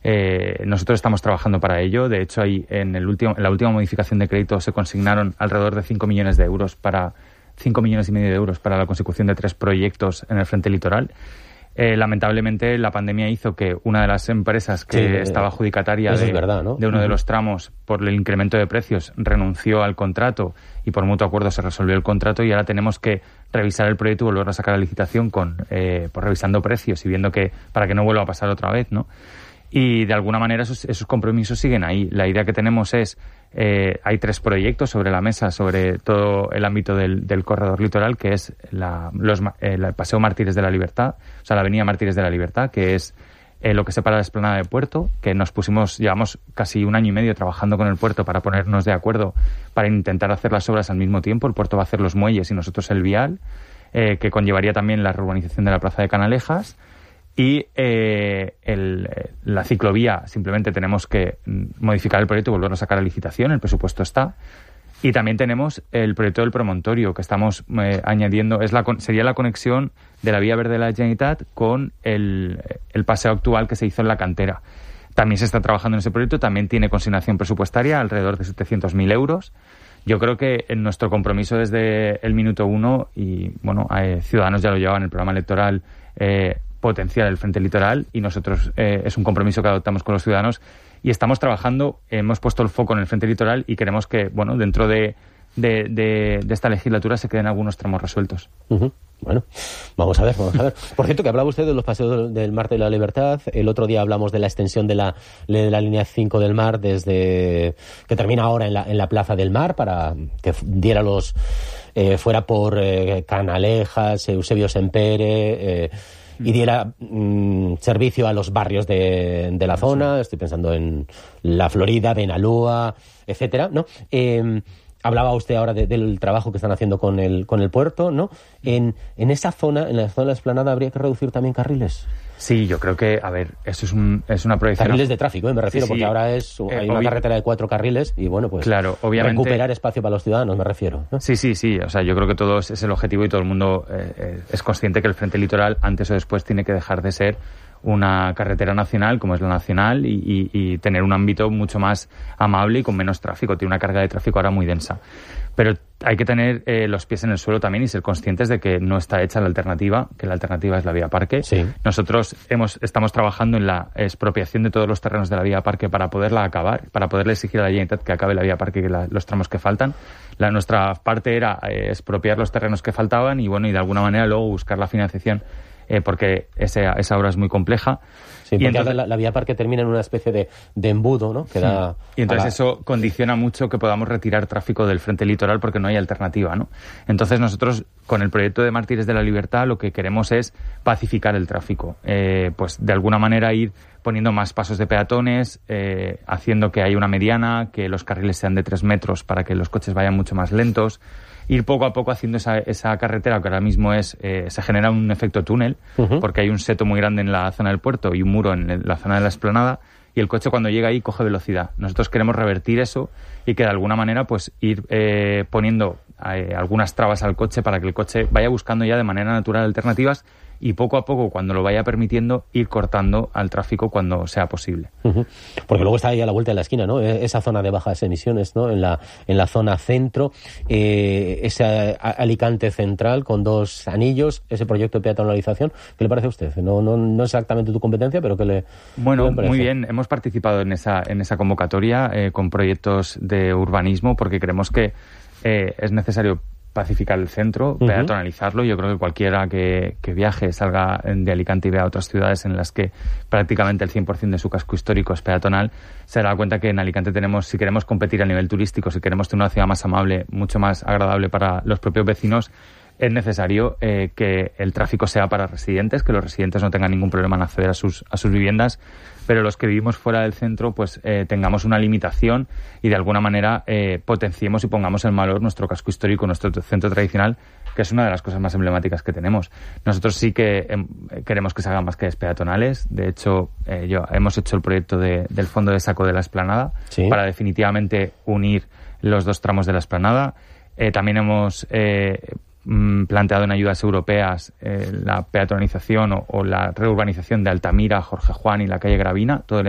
nosotros estamos trabajando para ello. De hecho, en la última modificación de crédito se consignaron alrededor de 5 millones de euros 5 millones y medio de euros para la consecución de 3 proyectos en el frente litoral. Lamentablemente, la pandemia hizo que una de las empresas que estaba adjudicataria de uno de los tramos, por el incremento de precios, renunció al contrato y por mutuo acuerdo se resolvió el contrato, y ahora tenemos que revisar el proyecto y volverlo a sacar a licitación revisando precios y viendo para que no vuelva a pasar otra vez, ¿no? Y de alguna manera esos compromisos siguen ahí. La idea que tenemos es, hay 3 proyectos sobre la mesa sobre todo el ámbito del corredor litoral, que es el Paseo Mártires de la Libertad, o sea, la Avenida Mártires de la Libertad, que es lo que separa la explanada de Puerto, que llevamos casi 1 año y medio trabajando con el puerto para ponernos de acuerdo para intentar hacer las obras al mismo tiempo. El puerto va a hacer los muelles y nosotros el vial, que conllevaría también la reurbanización de la Plaza de Canalejas. Y la ciclovía, simplemente tenemos que modificar el proyecto y volverlo a sacar a licitación. El presupuesto está. Y también tenemos el proyecto del promontorio, que estamos añadiendo. Sería la conexión de la Vía Verde de la Generalitat con el paseo actual que se hizo en la cantera. También se está trabajando en ese proyecto. También tiene consignación presupuestaria, alrededor de 700.000 euros. Yo creo que en nuestro compromiso desde el minuto 1, y bueno, Ciudadanos ya lo llevaba en el programa electoral, potenciar el frente litoral, y nosotros es un compromiso que adoptamos con los ciudadanos y estamos trabajando, hemos puesto el foco en el frente litoral y queremos que, bueno, dentro de esta legislatura se queden algunos tramos resueltos. Uh-huh. Bueno, vamos a ver. Por cierto, que hablaba usted de los paseos del Mar de la Libertad. El otro día hablamos de la extensión de la línea 5 del Mar que termina ahora en la Plaza del Mar, para que diera fuera por Canalejas, Eusebio Sempere, y diera servicio a los barrios de la zona. Estoy pensando en La Florida, Benalúa, etcétera, ¿no? Hablaba usted ahora del trabajo que están haciendo con el puerto, ¿no? En esa zona, en la zona de la explanada, ¿habría que reducir también carriles? Sí, yo creo que, eso es una proyección. Carriles de tráfico, me refiero, sí, porque ahora hay una carretera de 4 carriles y, bueno, pues claro, obviamente, recuperar espacio para los ciudadanos, me refiero, ¿no? Sí. O sea, yo creo que todo es el objetivo y todo el mundo es consciente que el frente litoral, antes o después, tiene que dejar de ser una carretera nacional como es la nacional y tener un ámbito mucho más amable y con menos tráfico. Tiene una carga de tráfico ahora muy densa. Pero hay que tener los pies en el suelo también y ser conscientes de que no está hecha la alternativa, que la alternativa es la vía parque. Sí. Nosotros estamos trabajando en la expropiación de todos los terrenos de la vía parque para poderla acabar, para poderle exigir a la Generalitat que acabe la vía parque y los tramos que faltan. Nuestra parte era expropiar los terrenos que faltaban y, bueno, y de alguna manera luego buscar la financiación, porque esa obra es muy compleja. Sí, porque entonces, la vía parque termina en una especie de embudo, ¿no? Que da y entonces eso condiciona mucho que podamos retirar tráfico del frente litoral porque no hay alternativa, ¿no? Entonces nosotros, con el proyecto de Mártires de la Libertad, lo que queremos es pacificar el tráfico. Pues de alguna manera ir poniendo más pasos de peatones, haciendo que haya una mediana, que los carriles sean de 3 metros para que los coches vayan mucho más lentos. Ir poco a poco haciendo esa carretera que ahora mismo se genera un efecto túnel, uh-huh, porque hay un seto muy grande en la zona del puerto y un muro en la zona de la explanada, y el coche cuando llega ahí coge velocidad. Nosotros queremos revertir eso y que de alguna manera pues ir poniendo algunas trabas al coche para que el coche vaya buscando ya de manera natural alternativas y poco a poco, cuando lo vaya permitiendo, ir cortando al tráfico cuando sea posible. Uh-huh. Porque luego está ahí a la vuelta de la esquina, ¿no? Esa zona de bajas emisiones, ¿no? En la zona centro, ese Alicante Central con 2 anillos, ese proyecto de peatonalización. ¿Qué le parece a usted? No exactamente tu competencia, pero ¿qué le parece? Muy bien. Hemos participado en esa convocatoria con proyectos de urbanismo porque creemos que es necesario pacificar el centro, uh-huh, peatonalizarlo. Yo creo que cualquiera que viaje, salga de Alicante y vea otras ciudades en las que prácticamente el 100% de su casco histórico es peatonal, se dará cuenta que en Alicante si queremos competir a nivel turístico, si queremos tener una ciudad más amable, mucho más agradable para los propios vecinos, es necesario que el tráfico sea para residentes, que los residentes no tengan ningún problema en acceder a sus viviendas, pero los que vivimos fuera del centro pues tengamos una limitación y de alguna manera potenciemos y pongamos en valor nuestro casco histórico, nuestro centro tradicional, que es una de las cosas más emblemáticas que tenemos. Nosotros sí que queremos que se hagan más calles peatonales. De hecho, hemos hecho el proyecto del fondo de saco de la explanada, ¿sí?, para definitivamente unir los 2 tramos de la explanada. También hemos planteado en ayudas europeas la peatonalización o la reurbanización de Altamira, Jorge Juan y la calle Gravina, todo el